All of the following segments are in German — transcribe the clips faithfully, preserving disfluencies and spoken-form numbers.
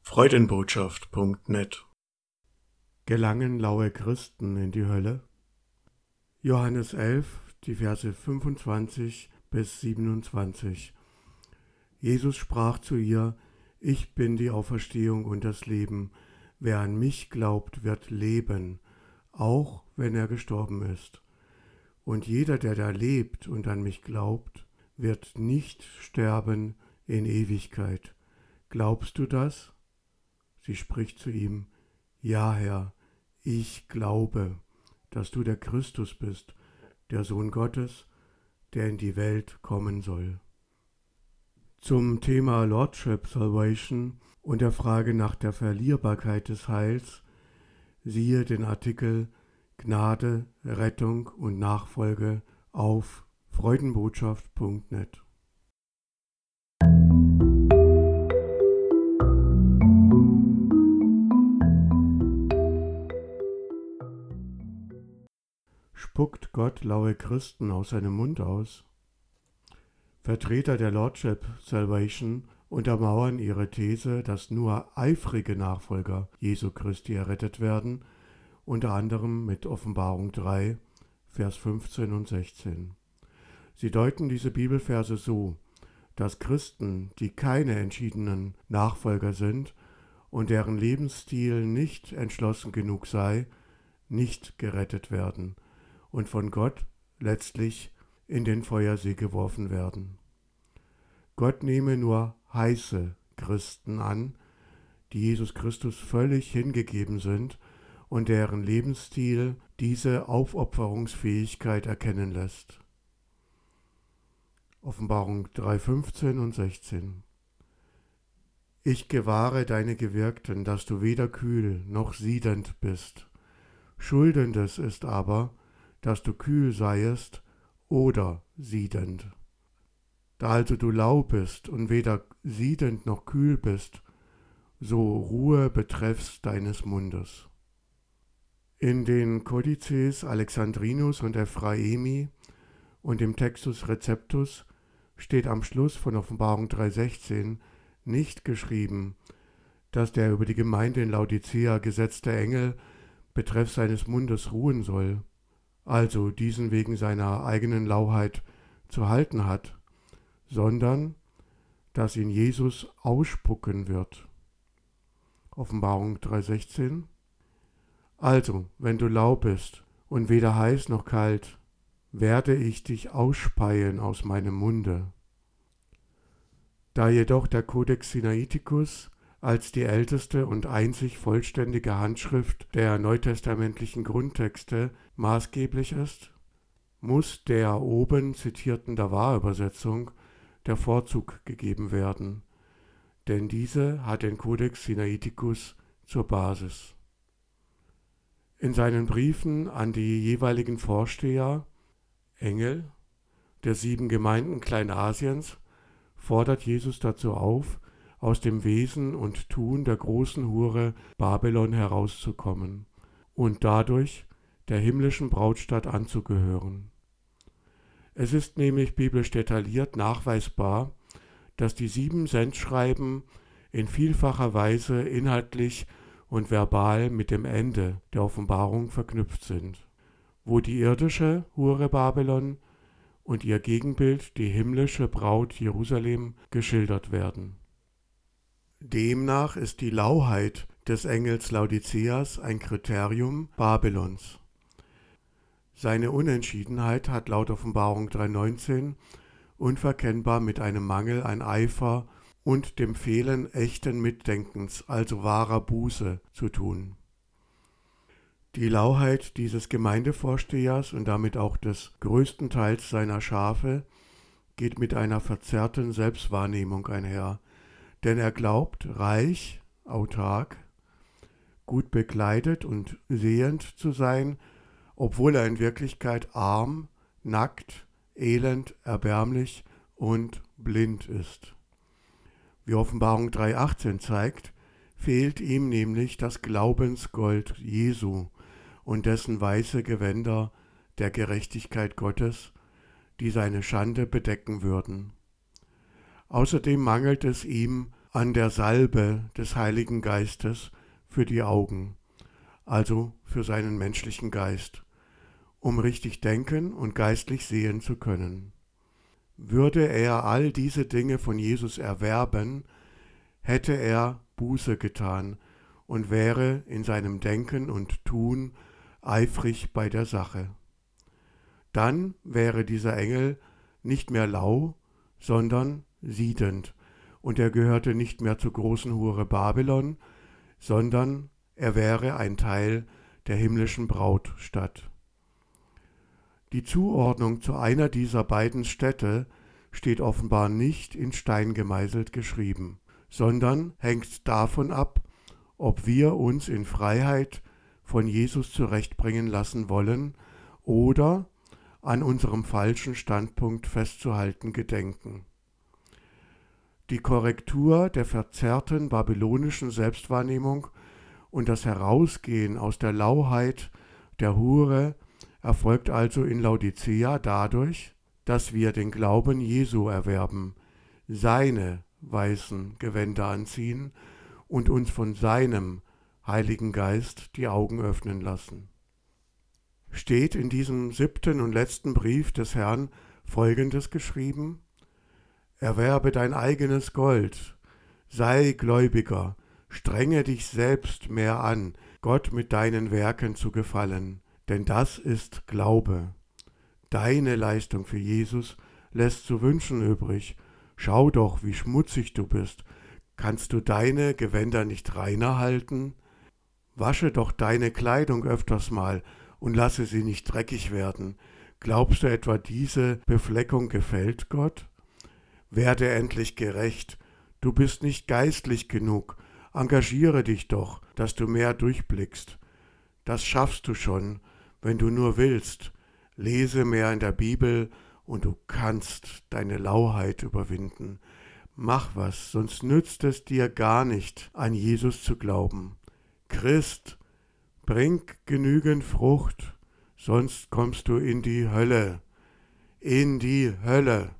Freudenbotschaft Punkt net. Gelangen laue Christen in die Hölle? Johannes elf, die Verse fünfundzwanzig bis siebenundzwanzig. Jesus sprach zu ihr: Ich bin die Auferstehung und das Leben. Wer an mich glaubt, wird leben, auch wenn er gestorben ist. Und jeder, der da lebt und an mich glaubt, wird nicht sterben in Ewigkeit. Glaubst du das? Sie spricht zu ihm: Ja, Herr, ich glaube, dass du der Christus bist, der Sohn Gottes, der in die Welt kommen soll. Zum Thema Lordship Salvation und der Frage nach der Verlierbarkeit des Heils siehe den Artikel Gnade, Rettung und Nachfolge auf freudenbotschaft Punkt net. Spuckt Gott laue Christen aus seinem Mund aus? Vertreter der Lordship Salvation untermauern ihre These, dass nur eifrige Nachfolger Jesu Christi errettet werden, unter anderem mit Offenbarung drei, Vers fünfzehn und sechzehn. Sie deuten diese Bibelverse so, dass Christen, die keine entschiedenen Nachfolger sind und deren Lebensstil nicht entschlossen genug sei, nicht gerettet werden und von Gott letztlich in den Feuersee geworfen werden. Gott nehme nur heiße Christen an, die Jesus Christus völlig hingegeben sind und deren Lebensstil diese Aufopferungsfähigkeit erkennen lässt. Offenbarung drei, fünfzehn und sechzehn. Ich gewahre deine Gewirkten, dass du weder kühl noch siedend bist. Schuldendes ist aber, dass du kühl seiest oder siedend. Da also du lau bist und weder siedend noch kühl bist, so Ruhe betreffs deines Mundes. In den Kodizes Alexandrinus und Ephraemi und im Textus Receptus steht am Schluss von Offenbarung drei sechzehn nicht geschrieben, dass der über die Gemeinde in Laodicea gesetzte Engel betreffs seines Mundes ruhen soll, also diesen wegen seiner eigenen Lauheit zu halten hat, sondern dass ihn Jesus ausspucken wird. Offenbarung drei sechzehn. Also, wenn du lau bist und weder heiß noch kalt, werde ich dich ausspeien aus meinem Munde. Da jedoch der Codex Sinaiticus als die älteste und einzig vollständige Handschrift der neutestamentlichen Grundtexte maßgeblich ist, muss der oben zitierten Davar-Übersetzung der Vorzug gegeben werden, denn diese hat den Codex Sinaiticus zur Basis. In seinen Briefen an die jeweiligen Vorsteher, Engel, der sieben Gemeinden Kleinasiens fordert Jesus dazu auf, aus dem Wesen und Tun der großen Hure Babylon herauszukommen und dadurch der himmlischen Brautstadt anzugehören. Es ist nämlich biblisch detailliert nachweisbar, dass die sieben Sendschreiben in vielfacher Weise inhaltlich und verbal mit dem Ende der Offenbarung verknüpft sind, wo die irdische Hure Babylon und ihr Gegenbild, die himmlische Braut Jerusalem, geschildert werden. Demnach ist die Lauheit des Engels Laodiceas ein Kriterium Babylons. Seine Unentschiedenheit hat laut Offenbarung drei neunzehn unverkennbar mit einem Mangel an Eifer und dem Fehlen echten Mitdenkens, also wahrer Buße, zu tun. Die Lauheit dieses Gemeindevorstehers und damit auch des größten Teils seiner Schafe geht mit einer verzerrten Selbstwahrnehmung einher, denn er glaubt, reich, autark, gut bekleidet und sehend zu sein, obwohl er in Wirklichkeit arm, nackt, elend, erbärmlich und blind ist. Wie Offenbarung drei achtzehn zeigt, fehlt ihm nämlich das Glaubensgold Jesu und dessen weiße Gewänder der Gerechtigkeit Gottes, die seine Schande bedecken würden. Außerdem mangelt es ihm an der Salbe des Heiligen Geistes für die Augen, also für seinen menschlichen Geist, um richtig denken und geistlich sehen zu können. Würde er all diese Dinge von Jesus erwerben, hätte er Buße getan und wäre in seinem Denken und Tun eifrig bei der Sache. Dann wäre dieser Engel nicht mehr lau, sondern siedend, und er gehörte nicht mehr zur großen Hure Babylon, sondern er wäre ein Teil der himmlischen Brautstadt. Die Zuordnung zu einer dieser beiden Städte steht offenbar nicht in Stein gemeißelt geschrieben, sondern hängt davon ab, ob wir uns in Freiheit von Jesus zurechtbringen lassen wollen oder an unserem falschen Standpunkt festzuhalten gedenken. Die Korrektur der verzerrten babylonischen Selbstwahrnehmung und das Herausgehen aus der Lauheit der Hure erfolgt also in Laodicea dadurch, dass wir den Glauben Jesu erwerben, seine weißen Gewänder anziehen und uns von seinem Heiligen Geist die Augen öffnen lassen. Steht in diesem siebten und letzten Brief des Herrn Folgendes geschrieben: Erwerbe dein eigenes Gold, sei Gläubiger, strenge dich selbst mehr an, Gott mit deinen Werken zu gefallen, denn das ist Glaube. Deine Leistung für Jesus lässt zu wünschen übrig. Schau doch, wie schmutzig du bist. Kannst du deine Gewänder nicht reiner halten? Wasche doch deine Kleidung öfters mal und lasse sie nicht dreckig werden. Glaubst du etwa, diese Befleckung gefällt Gott? Werde endlich gerecht. Du bist nicht geistlich genug. Engagiere dich doch, dass du mehr durchblickst. Das schaffst du schon, wenn du nur willst. Lese mehr in der Bibel und du kannst deine Lauheit überwinden. Mach was, sonst nützt es dir gar nicht, an Jesus zu glauben. Christ, bring genügend Frucht, sonst kommst du in die Hölle. In die Hölle.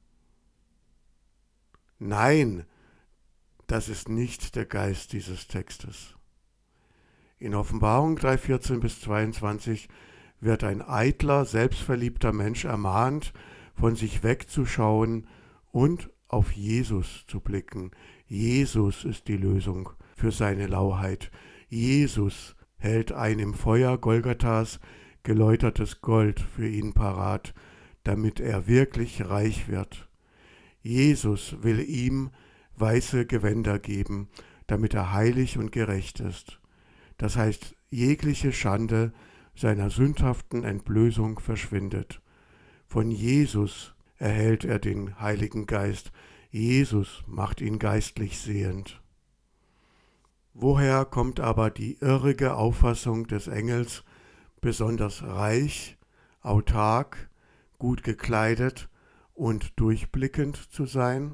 Nein, das ist nicht der Geist dieses Textes. In Offenbarung drei, vierzehn bis zweiundzwanzig wird ein eitler, selbstverliebter Mensch ermahnt, von sich wegzuschauen und auf Jesus zu blicken. Jesus ist die Lösung für seine Lauheit. Jesus hält ein im Feuer Golgathas geläutertes Gold für ihn parat, damit er wirklich reich wird. Jesus will ihm weiße Gewänder geben, damit er heilig und gerecht ist. Das heißt, jegliche Schande seiner sündhaften Entblößung verschwindet. Von Jesus erhält er den Heiligen Geist. Jesus macht ihn geistlich sehend. Woher kommt aber die irrige Auffassung des Engels, besonders reich, autark, gut gekleidet und durchblickend zu sein?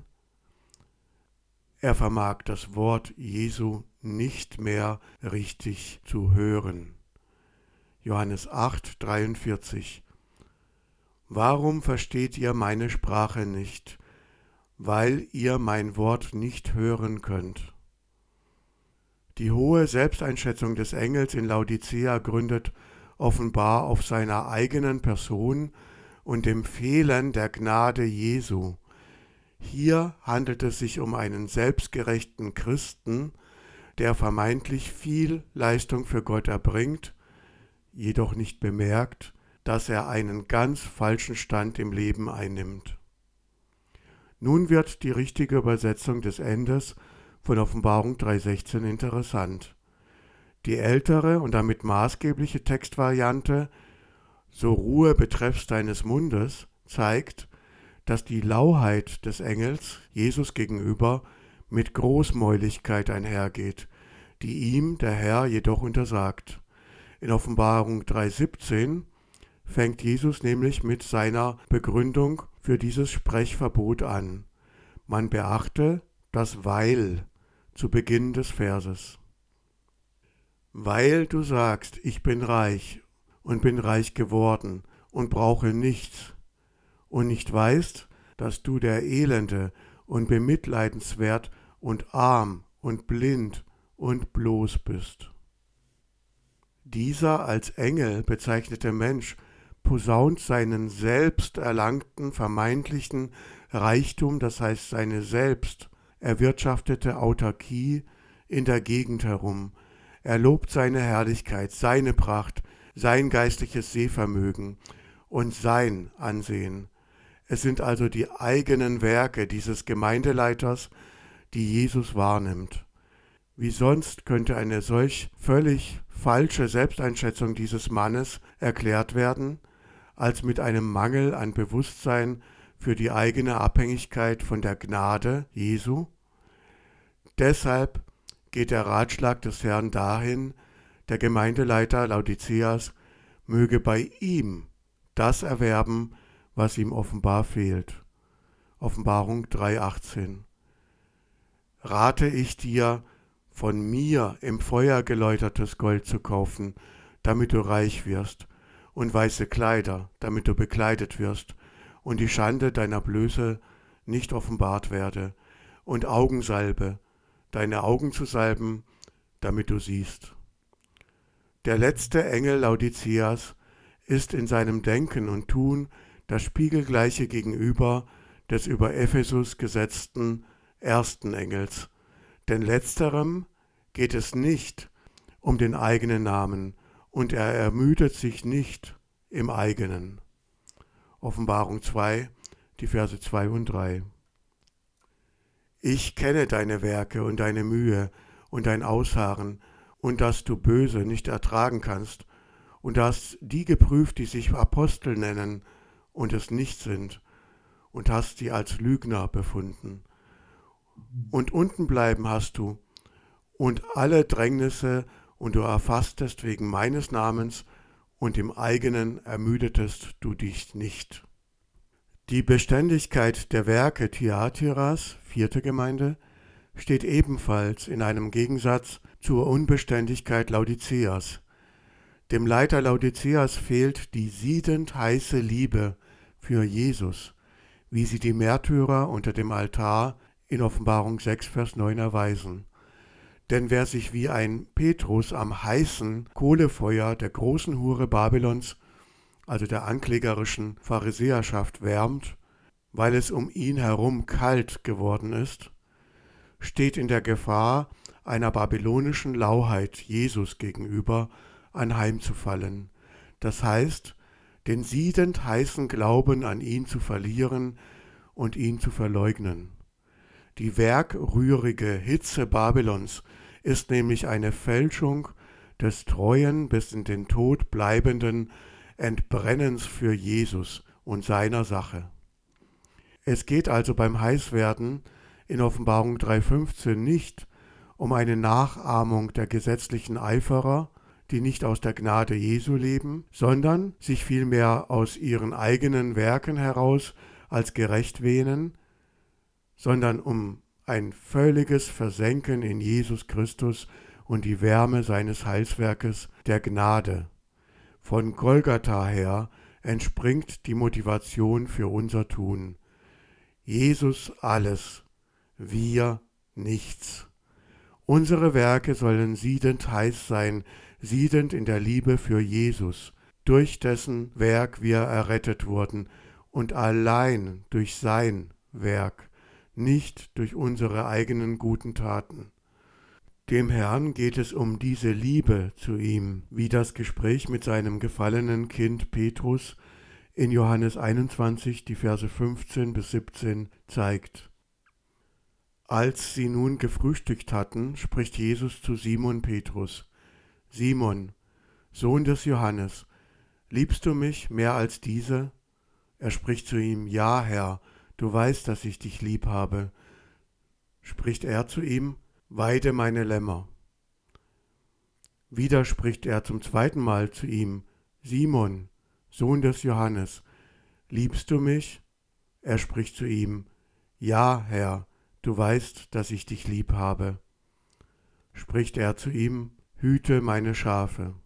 Er vermag das Wort Jesu nicht mehr richtig zu hören. Johannes acht, dreiundvierzig. Warum versteht ihr meine Sprache nicht, weil ihr mein Wort nicht hören könnt? Die hohe Selbsteinschätzung des Engels in Laodicea gründet offenbar auf seiner eigenen Person und dem Fehlen der Gnade Jesu. Hier handelt es sich um einen selbstgerechten Christen, der vermeintlich viel Leistung für Gott erbringt, jedoch nicht bemerkt, dass er einen ganz falschen Stand im Leben einnimmt. Nun wird die richtige Übersetzung des Endes von Offenbarung drei sechzehn interessant. Die ältere und damit maßgebliche Textvariante, so Ruhe betreffs deines Mundes, zeigt, dass die Lauheit des Engels Jesus gegenüber mit Großmäuligkeit einhergeht, die ihm der Herr jedoch untersagt. In Offenbarung drei siebzehn fängt Jesus nämlich mit seiner Begründung für dieses Sprechverbot an. Man beachte das Weil zu Beginn des Verses. Weil du sagst, ich bin reich und bin reich geworden und brauche nichts und nicht weißt, dass du der Elende und bemitleidenswert und arm und blind und bloß bist. Dieser als Engel bezeichnete Mensch posaunt seinen selbst erlangten vermeintlichen Reichtum, das heißt seine selbst erwirtschaftete Autarkie, in der Gegend herum. Er lobt seine Herrlichkeit, seine Pracht, sein geistliches Sehvermögen und sein Ansehen. Es sind also die eigenen Werke dieses Gemeindeleiters, die Jesus wahrnimmt. Wie sonst könnte eine solch völlig falsche Selbsteinschätzung dieses Mannes erklärt werden, als mit einem Mangel an Bewusstsein für die eigene Abhängigkeit von der Gnade Jesu? Deshalb geht der Ratschlag des Herrn dahin, der Gemeindeleiter Laodiceas möge bei ihm das erwerben, was ihm offenbar fehlt. Offenbarung drei achtzehn. Rate ich dir, von mir im Feuer geläutertes Gold zu kaufen, damit du reich wirst, und weiße Kleider, damit du bekleidet wirst, und die Schande deiner Blöße nicht offenbart werde, und Augensalbe, deine Augen zu salben, damit du siehst. Der letzte Engel Laodiceas ist in seinem Denken und Tun das spiegelgleiche Gegenüber des über Ephesus gesetzten ersten Engels, denn letzterem geht es nicht um den eigenen Namen, und er ermüdet sich nicht im eigenen. Offenbarung zwei, die Verse zwei und drei. Ich kenne deine Werke und deine Mühe und dein Ausharren und dass du Böse nicht ertragen kannst und hast die geprüft, die sich Apostel nennen und es nicht sind, und hast sie als Lügner befunden. Und unten bleiben hast du und alle Drängnisse, und du erfasstest wegen meines Namens, und im eigenen ermüdetest du dich nicht. Die Beständigkeit der Werke Thyatiras, vierte Gemeinde, steht ebenfalls in einem Gegensatz zur Unbeständigkeit Laodiceas. Dem Leiter Laodiceas fehlt die siedend heiße Liebe für Jesus, wie sie die Märtyrer unter dem Altar in Offenbarung sechs, Vers neun erweisen. Denn wer sich wie ein Petrus am heißen Kohlefeuer der großen Hure Babylons, also der anklägerischen Pharisäerschaft, wärmt, weil es um ihn herum kalt geworden ist, steht in der Gefahr, einer babylonischen Lauheit Jesus gegenüber anheimzufallen. Das heißt, den siedend heißen Glauben an ihn zu verlieren und ihn zu verleugnen. Die werkrührige Hitze Babylons ist nämlich eine Fälschung des treuen bis in den Tod bleibenden Entbrennens für Jesus und seiner Sache. Es geht also beim Heißwerden in Offenbarung drei fünfzehn nicht um eine Nachahmung der gesetzlichen Eiferer, die nicht aus der Gnade Jesu leben, sondern sich vielmehr aus ihren eigenen Werken heraus als gerecht wähnen, sondern um ein völliges Versenken in Jesus Christus und die Wärme seines Heilswerkes der Gnade. Von Golgatha her entspringt die Motivation für unser Tun. Jesus alles, wir nichts. Unsere Werke sollen siedend heiß sein, siedend in der Liebe für Jesus, durch dessen Werk wir errettet wurden und allein durch sein Werk, nicht durch unsere eigenen guten Taten. Dem Herrn geht es um diese Liebe zu ihm, wie das Gespräch mit seinem gefallenen Kind Petrus in Johannes einundzwanzig, die Verse fünfzehn bis siebzehn zeigt. Als sie nun gefrühstückt hatten, spricht Jesus zu Simon Petrus: Simon, Sohn des Johannes, liebst du mich mehr als diese? Er spricht zu ihm: Ja, Herr, du weißt, dass ich dich lieb habe. Spricht er zu ihm: Weide meine Lämmer. Wieder spricht er zum zweiten Mal zu ihm: Simon, Sohn des Johannes, liebst du mich? Er spricht zu ihm: Ja, Herr, du weißt, dass ich dich lieb habe. Spricht er zu ihm: Hüte meine Schafe.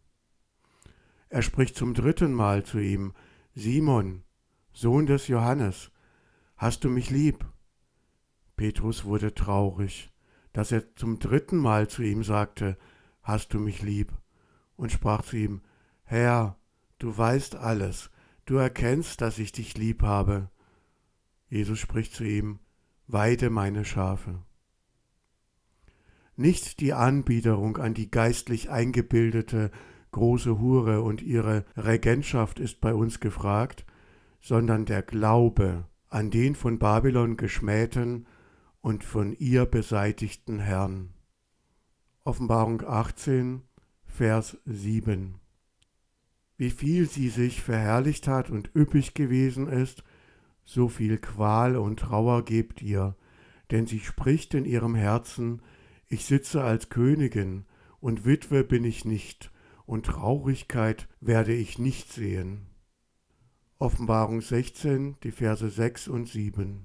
Er spricht zum dritten Mal zu ihm: Simon, Sohn des Johannes, hast du mich lieb? Petrus wurde traurig. dass er zum dritten Mal zu ihm sagte, hast du mich lieb? Und sprach zu ihm, Herr, du weißt alles, du erkennst, dass ich dich lieb habe. Jesus spricht zu ihm, weide meine Schafe. Nicht die Anbiederung an die geistlich eingebildete große Hure und ihre Regentschaft ist bei uns gefragt, sondern der Glaube an den von Babylon geschmähten und von ihr beseitigten Herrn. Offenbarung achtzehn, Vers sieben. Wie viel sie sich verherrlicht hat und üppig gewesen ist, so viel Qual und Trauer gebt ihr, denn sie spricht in ihrem Herzen, ich sitze als Königin, und Witwe bin ich nicht, und Traurigkeit werde ich nicht sehen. Offenbarung sechzehn, die Verse sechs und sieben.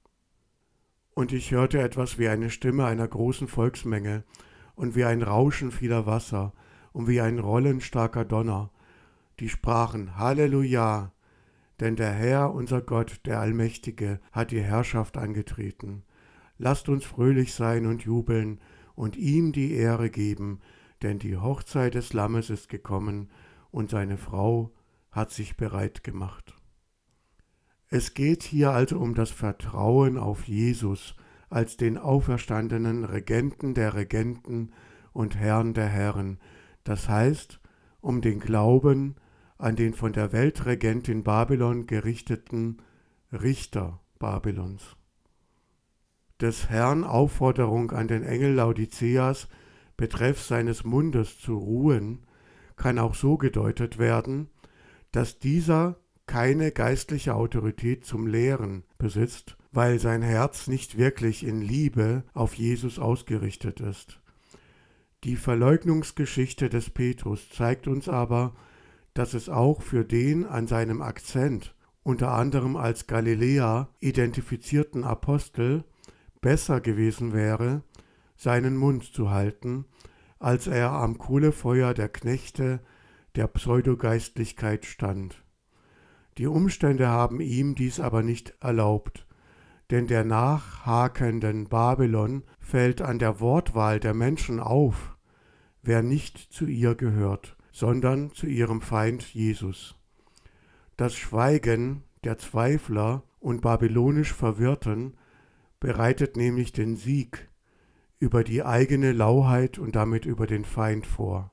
Und ich hörte etwas wie eine Stimme einer großen Volksmenge, und wie ein Rauschen vieler Wasser, und wie ein Rollen starker Donner, die sprachen, Halleluja, denn der Herr, unser Gott, der Allmächtige, hat die Herrschaft angetreten. Lasst uns fröhlich sein und jubeln und ihm die Ehre geben, denn die Hochzeit des Lammes ist gekommen und seine Frau hat sich bereit gemacht. Es geht hier also um das Vertrauen auf Jesus als den auferstandenen Regenten der Regenten und Herrn der Herren, das heißt um den Glauben an den von der Weltregentin Babylon gerichteten Richter Babylons. Des Herrn Aufforderung an den Engel Laodiceas betreff seines Mundes zu ruhen, kann auch so gedeutet werden, dass dieser keine geistliche Autorität zum Lehren besitzt, weil sein Herz nicht wirklich in Liebe auf Jesus ausgerichtet ist. Die Verleugnungsgeschichte des Petrus zeigt uns aber, dass es auch für den an seinem Akzent, unter anderem als Galiläer identifizierten Apostel, besser gewesen wäre, seinen Mund zu halten, als er am Kohlefeuer der Knechte der Pseudogeistlichkeit stand. Die Umstände haben ihm dies aber nicht erlaubt, denn der nachhakenden Babylon fällt an der Wortwahl der Menschen auf, wer nicht zu ihr gehört, sondern zu ihrem Feind Jesus. Das Schweigen der Zweifler und babylonisch Verwirrten bereitet nämlich den Sieg über die eigene Lauheit und damit über den Feind vor.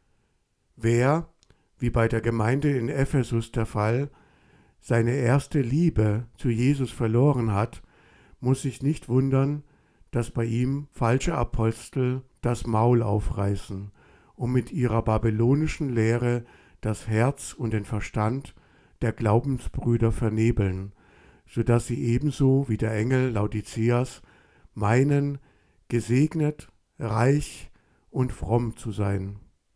Wer, wie bei der Gemeinde in Ephesus der Fall, seine erste Liebe zu Jesus verloren hat, muss sich nicht wundern, dass bei ihm falsche Apostel das Maul aufreißen, um mit ihrer babylonischen Lehre das Herz und den Verstand der Glaubensbrüder vernebeln, so dass sie ebenso wie der Engel Laodiceas meinen, gesegnet, reich und fromm zu sein.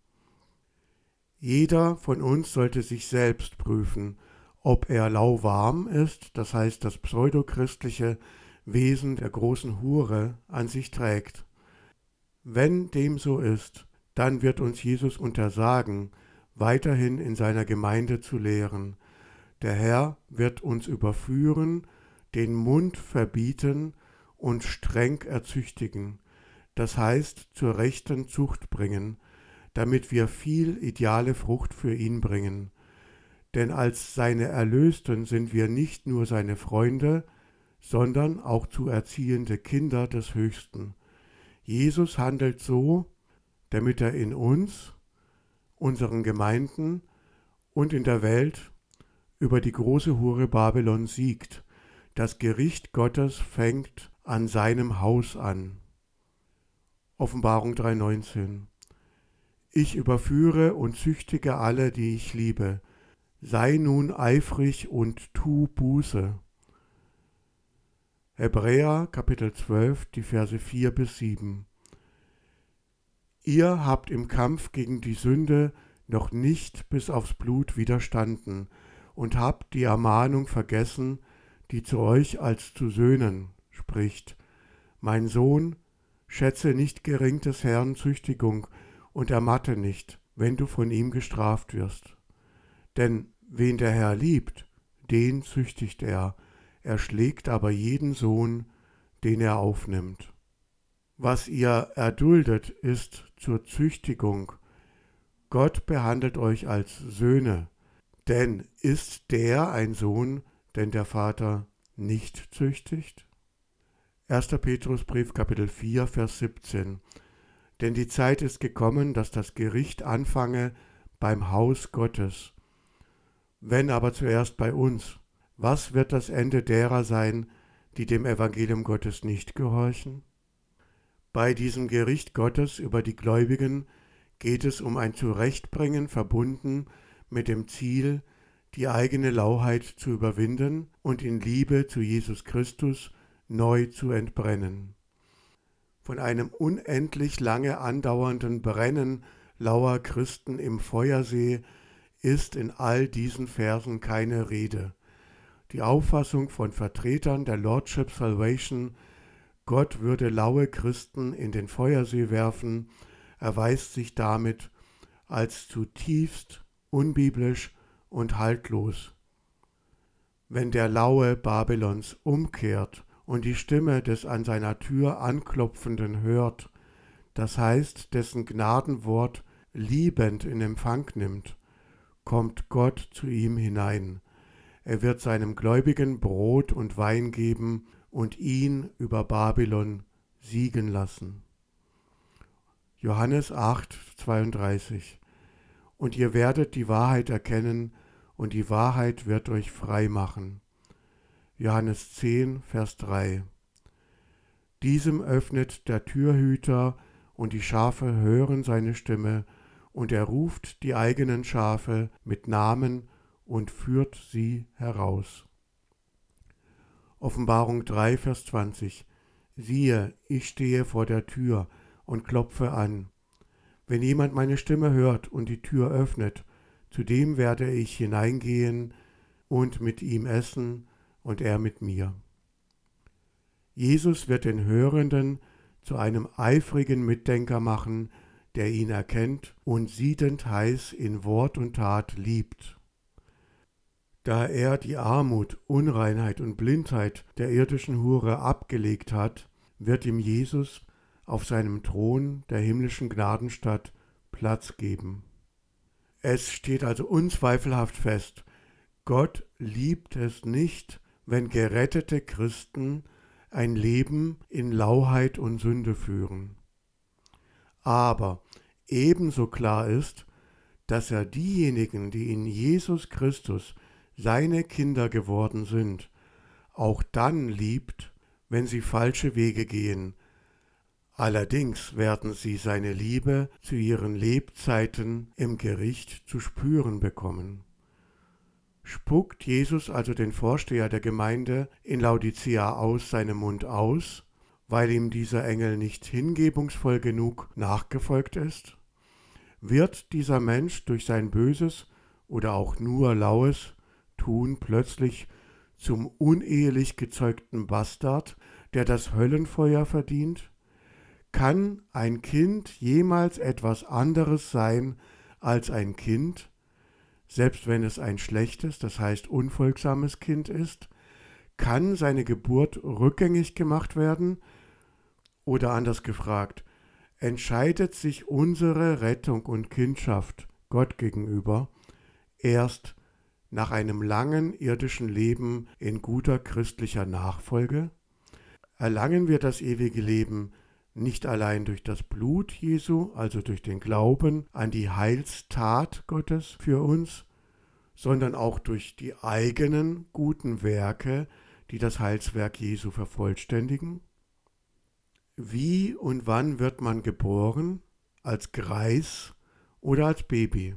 Jeder von uns sollte sich selbst prüfen, ob er lauwarm ist, das heißt das pseudochristliche Wesen der großen Hure an sich trägt. Wenn dem so ist, dann wird uns Jesus untersagen, weiterhin in seiner Gemeinde zu lehren. Der Herr wird uns überführen, den Mund verbieten und streng erzüchtigen, das heißt zur rechten Zucht bringen, damit wir viel ideale Frucht für ihn bringen. Denn als seine Erlösten sind wir nicht nur seine Freunde, sondern auch zu erziehende Kinder des Höchsten. Jesus handelt so, damit er in uns, unseren Gemeinden und in der Welt über die große Hure Babylon siegt. Das Gericht Gottes fängt an seinem Haus an. Offenbarung drei neunzehn. Ich überführe und züchtige alle, die ich liebe. Sei nun eifrig und tu Buße. Hebräer Kapitel zwölf, die Verse vier bis sieben. Ihr habt im Kampf gegen die Sünde noch nicht bis aufs Blut widerstanden und habt die Ermahnung vergessen, die zu euch als zu Söhnen spricht. Mein Sohn, schätze nicht gering des Herrn Züchtigung und ermatte nicht, wenn du von ihm gestraft wirst. Denn wen der Herr liebt, den züchtigt er, er schlägt aber jeden Sohn, den er aufnimmt. Was ihr erduldet, ist zur Züchtigung. Gott behandelt euch als Söhne. Denn ist der ein Sohn, den der Vater nicht züchtigt? erster. Petrusbrief, Kapitel vier, Vers siebzehn. Denn die Zeit ist gekommen, dass das Gericht anfange beim Haus Gottes. Wenn aber zuerst bei uns, was wird das Ende derer sein, die dem Evangelium Gottes nicht gehorchen? Bei diesem Gericht Gottes über die Gläubigen geht es um ein Zurechtbringen verbunden mit dem Ziel, die eigene Lauheit zu überwinden und in Liebe zu Jesus Christus neu zu entbrennen. Von einem unendlich lange andauernden Brennen lauer Christen im Feuersee ist in all diesen Versen keine Rede. Die Auffassung von Vertretern der Lordship Salvation, Gott würde laue Christen in den Feuersee werfen, erweist sich damit als zutiefst unbiblisch und haltlos. Wenn der Laue Babylons umkehrt und die Stimme des an seiner Tür Anklopfenden hört, das heißt, dessen Gnadenwort liebend in Empfang nimmt, kommt Gott zu ihm hinein. Er wird seinem Gläubigen Brot und Wein geben und ihn über Babylon siegen lassen. Johannes acht, zweiunddreißig. Und ihr werdet die Wahrheit erkennen, und die Wahrheit wird euch frei machen. Johannes zehn, Vers drei. Diesem öffnet der Türhüter, und die Schafe hören seine Stimme, und er ruft die eigenen Schafe mit Namen und führt sie heraus. Offenbarung drei, Vers zwanzig. Siehe, ich stehe vor der Tür und klopfe an. Wenn jemand meine Stimme hört und die Tür öffnet, zu dem werde ich hineingehen und mit ihm essen und er mit mir. Jesus wird den Hörenden zu einem eifrigen Mitdenker machen, der ihn erkennt und siedend heiß in Wort und Tat liebt. Da er die Armut, Unreinheit und Blindheit der irdischen Hure abgelegt hat, wird ihm Jesus auf seinem Thron der himmlischen Gnadenstadt Platz geben. Es steht also unzweifelhaft fest, Gott liebt es nicht, wenn gerettete Christen ein Leben in Lauheit und Sünde führen. Aber ebenso klar ist, dass er diejenigen, die in Jesus Christus seine Kinder geworden sind, auch dann liebt, wenn sie falsche Wege gehen. Allerdings werden sie seine Liebe zu ihren Lebzeiten im Gericht zu spüren bekommen. Spuckt Jesus also den Vorsteher der Gemeinde in Laodicea aus seinem Mund aus, weil ihm dieser Engel nicht hingebungsvoll genug nachgefolgt ist? Wird dieser Mensch durch sein böses oder auch nur laues Tun plötzlich zum unehelich gezeugten Bastard, der das Höllenfeuer verdient? Kann ein Kind jemals etwas anderes sein als ein Kind, selbst wenn es ein schlechtes, das heißt unfolgsames Kind ist? Kann seine Geburt rückgängig gemacht werden? Oder anders gefragt, entscheidet sich unsere Rettung und Kindschaft Gott gegenüber erst nach einem langen irdischen Leben in guter christlicher Nachfolge? Erlangen wir das ewige Leben nicht allein durch das Blut Jesu, also durch den Glauben an die Heilstat Gottes für uns, sondern auch durch die eigenen guten Werke, die das Heilswerk Jesu vervollständigen? Wie und wann wird man geboren? Als Greis oder als Baby?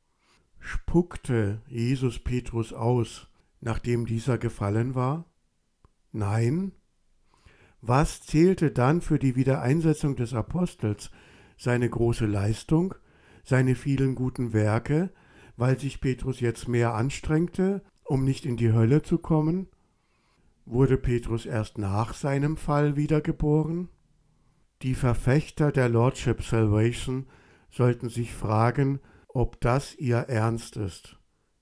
Spuckte Jesus Petrus aus, nachdem dieser gefallen war? Nein. Was zählte dann für die Wiedereinsetzung des Apostels? Seine große Leistung, seine vielen guten Werke, weil sich Petrus jetzt mehr anstrengte, um nicht in die Hölle zu kommen? Wurde Petrus erst nach seinem Fall wiedergeboren? Die Verfechter der Lordship Salvation sollten sich fragen, ob das ihr Ernst ist.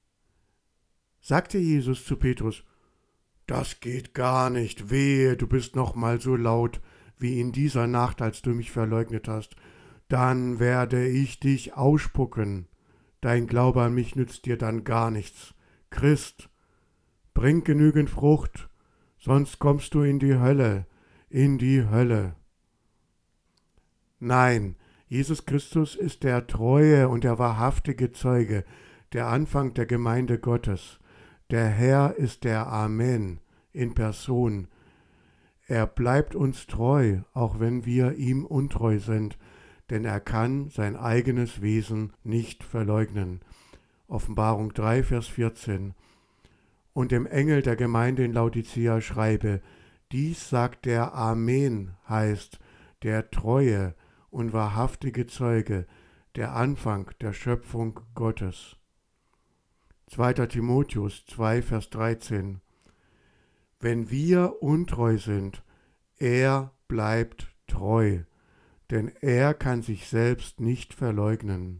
Sagte Jesus zu Petrus: Das geht gar nicht, wehe, du bist noch mal so laut wie in dieser Nacht, als du mich verleugnet hast, dann werde ich dich ausspucken. Dein Glaube an mich nützt dir dann gar nichts. Christ, bring genügend Frucht, sonst kommst du in die Hölle, in die Hölle. Nein, Jesus Christus ist der treue und der wahrhaftige Zeuge, der Anfang der Gemeinde Gottes. Der Herr ist der Amen in Person. Er bleibt uns treu, auch wenn wir ihm untreu sind, denn er kann sein eigenes Wesen nicht verleugnen. Offenbarung drei, Vers vierzehn. Und dem Engel der Gemeinde in Laodicea schreibe, dies sagt der Amen, heißt der treue und wahrhaftige Zeuge, der Anfang der Schöpfung Gottes. zweiter Timotheus zwei, Vers dreizehn. Wenn wir untreu sind, er bleibt treu, denn er kann sich selbst nicht verleugnen.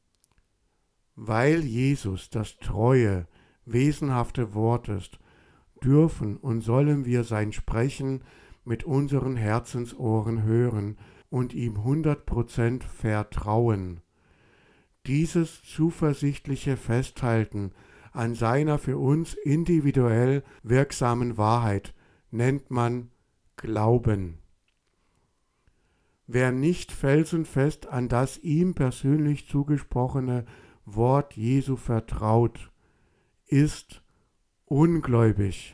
Weil Jesus das treue, wesenhafte Wort ist, dürfen und sollen wir sein Sprechen mit unseren Herzensohren hören und ihm hundert Prozent vertrauen. Dieses zuversichtliche Festhalten an seiner für uns individuell wirksamen Wahrheit nennt man Glauben. Wer nicht felsenfest an das ihm persönlich zugesprochene Wort Jesu vertraut, ist ungläubig,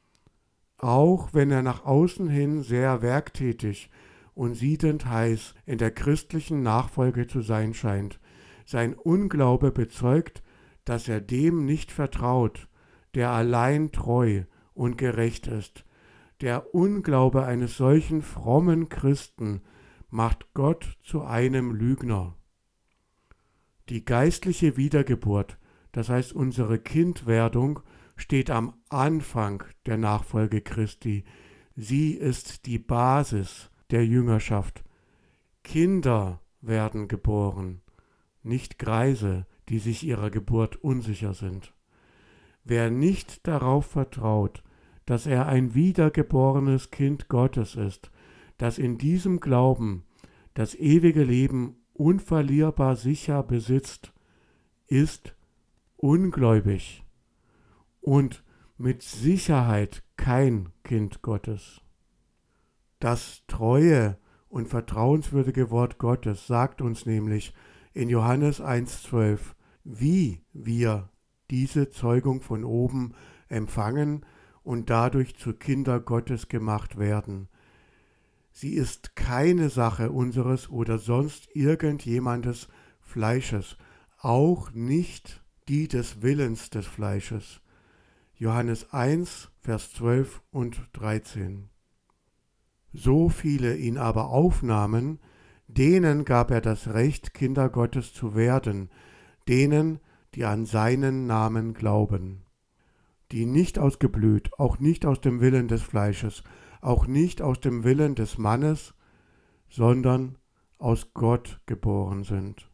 auch wenn er nach außen hin sehr werktätig und siedend heiß in der christlichen Nachfolge zu sein scheint. Sein Unglaube bezeugt, dass er dem nicht vertraut, der allein treu und gerecht ist. Der Unglaube eines solchen frommen Christen macht Gott zu einem Lügner. Die geistliche Wiedergeburt, das heißt unsere Kindwerdung, steht am Anfang der Nachfolge Christi. Sie ist die Basis der Jüngerschaft. Kinder werden geboren, nicht Greise, die sich ihrer Geburt unsicher sind. Wer nicht darauf vertraut, dass er ein wiedergeborenes Kind Gottes ist, das in diesem Glauben das ewige Leben unverlierbar sicher besitzt, ist ungläubig und mit Sicherheit kein Kind Gottes. Das treue und vertrauenswürdige Wort Gottes sagt uns nämlich in Johannes eins zwölf, wie wir diese Zeugung von oben empfangen und dadurch zu Kinder Gottes gemacht werden. Sie ist keine Sache unseres oder sonst irgendjemandes Fleisches, auch nicht die des Willens des Fleisches. Johannes eins, Vers zwölf und dreizehn. So viele ihn aber aufnahmen, denen gab er das Recht, Kinder Gottes zu werden, denen, die an seinen Namen glauben, die nicht aus Geblüt, auch nicht aus dem Willen des Fleisches, auch nicht aus dem Willen des Mannes, sondern aus Gott geboren sind.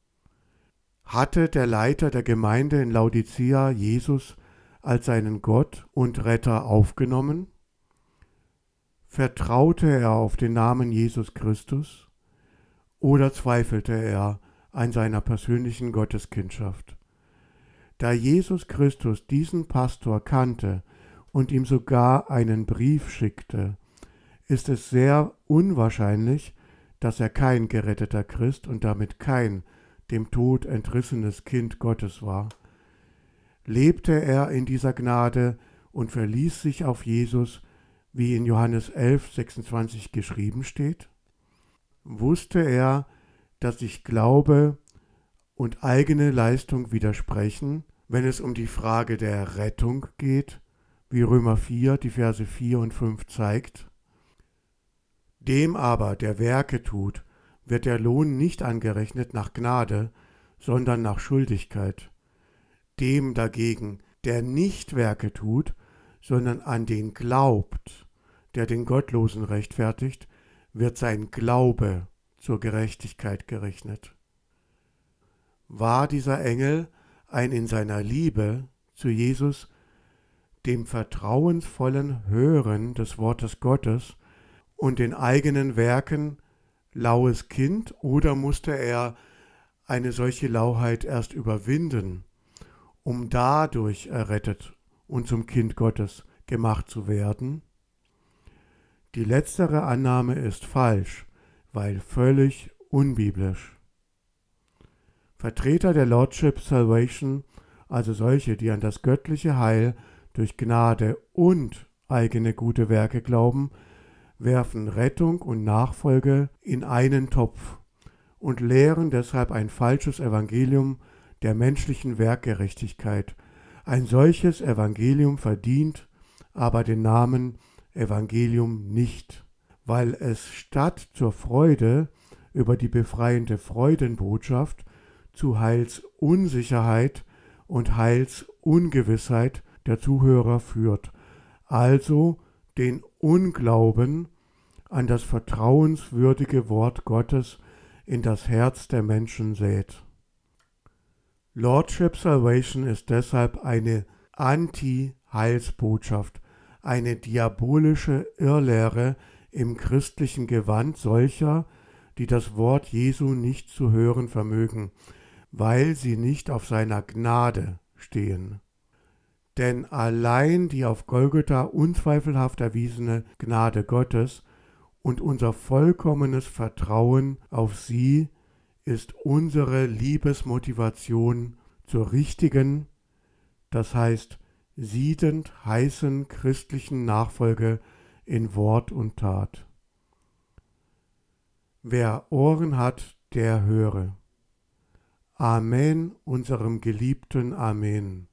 Hatte der Leiter der Gemeinde in Laodicea Jesus als seinen Gott und Retter aufgenommen? Vertraute er auf den Namen Jesus Christus oder zweifelte er an seiner persönlichen Gotteskindschaft? Da Jesus Christus diesen Pastor kannte und ihm sogar einen Brief schickte, ist es sehr unwahrscheinlich, dass er kein geretteter Christ und damit kein dem Tod entrissenes Kind Gottes war. Lebte er in dieser Gnade und verließ sich auf Jesus, wie in Johannes elf, sechsundzwanzig geschrieben steht? Wusste er, dass sich Glaube und eigene Leistung widersprechen, wenn es um die Frage der Rettung geht, wie Römer vier, die Verse vier und fünf zeigt? Dem aber, der Werke tut, wird der Lohn nicht angerechnet nach Gnade, sondern nach Schuldigkeit. Dem dagegen, der nicht Werke tut, sondern an den glaubt, der den Gottlosen rechtfertigt, wird sein Glaube zur Gerechtigkeit gerechnet. War dieser Engel ein in seiner Liebe zu Jesus, dem vertrauensvollen Hören des Wortes Gottes und den eigenen Werken laues Kind, oder musste er eine solche Lauheit erst überwinden, um dadurch errettet und zum Kind Gottes gemacht zu werden? Die letztere Annahme ist falsch, weil völlig unbiblisch. Vertreter der Lordship Salvation, also solche, die an das göttliche Heil durch Gnade und eigene gute Werke glauben, werfen Rettung und Nachfolge in einen Topf und lehren deshalb ein falsches Evangelium der menschlichen Werkgerechtigkeit. Ein solches Evangelium verdient aber den Namen Evangelium nicht, weil es statt zur Freude über die befreiende Freudenbotschaft zu Heilsunsicherheit und Heilsungewissheit der Zuhörer führt, also den Unglauben an das vertrauenswürdige Wort Gottes in das Herz der Menschen sät. Lordship Salvation ist deshalb eine Anti-Heilsbotschaft, eine diabolische Irrlehre im christlichen Gewand solcher, die das Wort Jesu nicht zu hören vermögen, weil sie nicht auf seiner Gnade stehen. Denn allein die auf Golgotha unzweifelhaft erwiesene Gnade Gottes und unser vollkommenes Vertrauen auf sie ist unsere Liebesmotivation zur richtigen, das heißt siedend heißen christlichen Nachfolge in Wort und Tat. Wer Ohren hat, der höre. Amen, unserem geliebten Amen.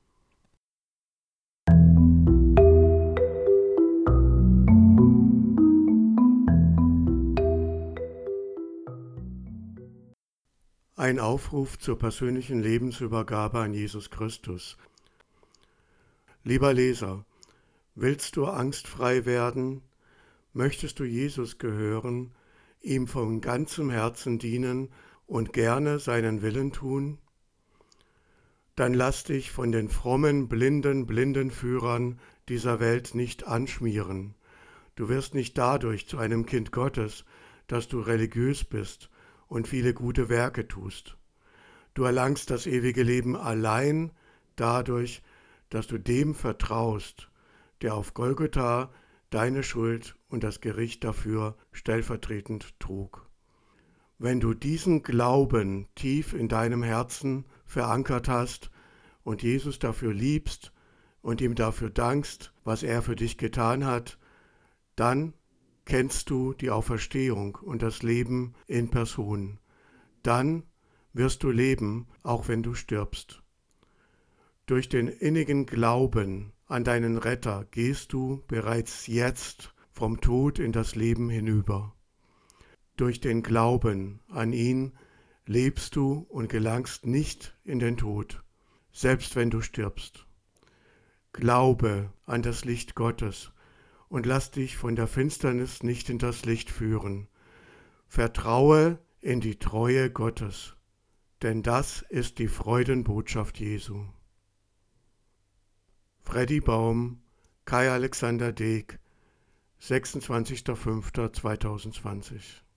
Ein Aufruf zur persönlichen Lebensübergabe an Jesus Christus. Lieber Leser, willst du angstfrei werden? Möchtest du Jesus gehören, ihm von ganzem Herzen dienen und gerne seinen Willen tun? Dann lass dich von den frommen, blinden Blindenführern dieser Welt nicht anschmieren. Du wirst nicht dadurch zu einem Kind Gottes, dass du religiös bist und viele gute Werke tust. Du erlangst das ewige Leben allein dadurch, dass du dem vertraust, der auf Golgotha deine Schuld und das Gericht dafür stellvertretend trug. Wenn du diesen Glauben tief in deinem Herzen verankert hast und Jesus dafür liebst und ihm dafür dankst, was er für dich getan hat, dann kennst du die Auferstehung und das Leben in Person. Dann wirst du leben, auch wenn du stirbst. Durch den innigen Glauben an deinen Retter gehst du bereits jetzt vom Tod in das Leben hinüber. Durch den Glauben an ihn lebst du und gelangst nicht in den Tod, selbst wenn du stirbst. Glaube an das Licht Gottes und lass dich von der Finsternis nicht in das Licht führen. Vertraue in die Treue Gottes, denn das ist die Freudenbotschaft Jesu. Freddy Baum, Kai Alexander Deek, sechsundzwanzigster fünfter zweitausendzwanzig.